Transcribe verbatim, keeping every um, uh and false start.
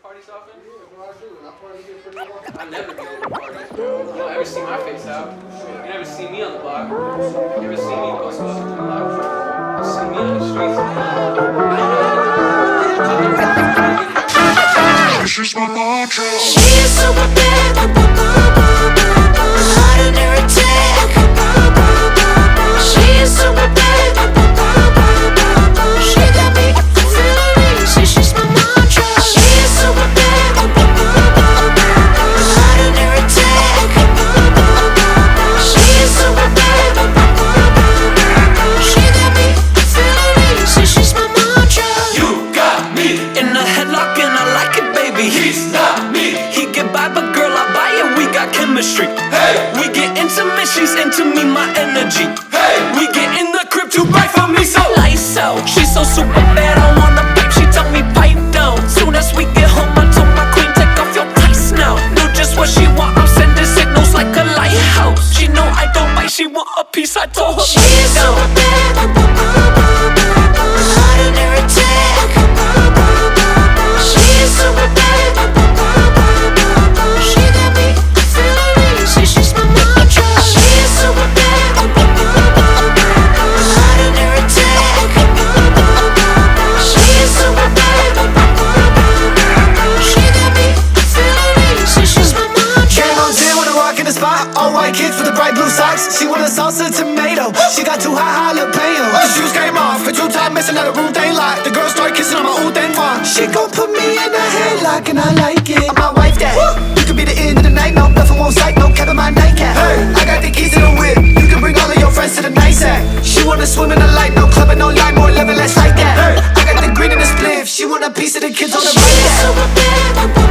parties often? Yeah, bro, I do. I party here pretty often. I never go to parties. You don't ever see my face out. You never see me on the block. You never see me post up on the block. You see me on the streets. This is my mantra. She is super bad, hot and irritating. She is super bad, she got me feeling. Say she's my mantra. She is super bad, hot and irritating. She is super bad, she got me feeling. Say she's my mantra. You got me in a headlock and I like it, baby. He's not me. He get by, but girl, I buy it. We got chemistry. Hey, We get intimate, she's into me, my energy. hey, We get in the crib too bright for me, so lights out. She's so super bad, I wanna pipe. She tell me pipe down. Soon as we get home, I told my queen take off your tights now. Knew just what she want, I'm sending signals like a lighthouse. She know I don't bite, she want a piece. I told her She is down. super bad, hot and irritating. She is super bad, she got me feeling. Say she's my mantra. She is super bad, hot and irritating. She is super bad, she got me feeling. Say she's my mantra. Game on ten with a rock in the spot. All white kids with the bright blue socks. She want a salsa tomato. She got too high jalapeno. The shoes came off. For two time missing out the room ain't locked. The girl started kissing on my old thing one. She gon' put me in a headlock and I like it. I'm my wife that. You could be the end of the night. No, nothing won't sight. No cap in my nightcap. Hey, I got the keys to the whip. You can bring all of your friends to the nice act. She wanna swim in the light. No clubbing, no line. More living less like that. I got the green in the spliff. She want a piece of the kids on the She right is side. super bad,